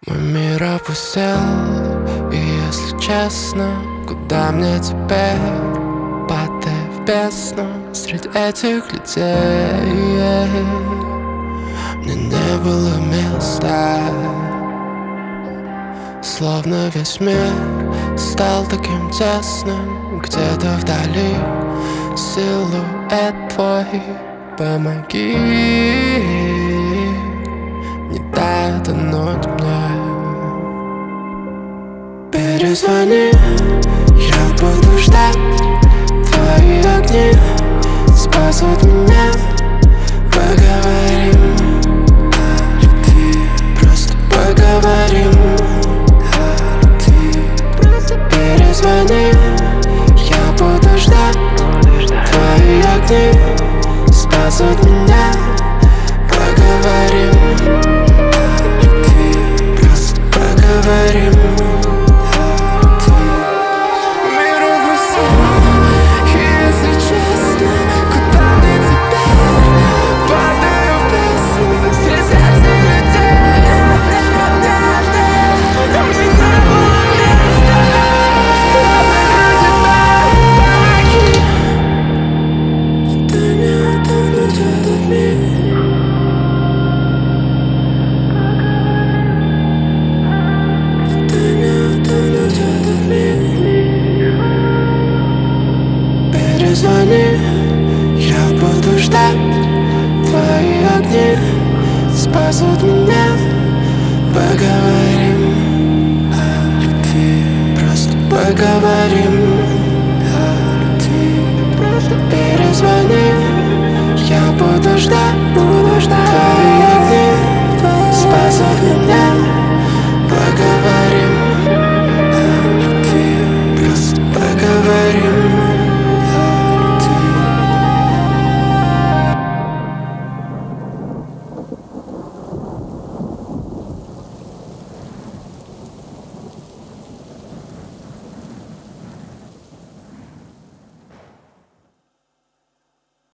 Мой мир опустел, и если честно, куда мне теперь? Падая в бездну среди этих людей, мне не было места. Словно весь мир стал таким тесным, где-то вдали силуэт твой. Помоги, не дай тонуть мне. Перезвони, я буду ждать. Твои огни спасут меня.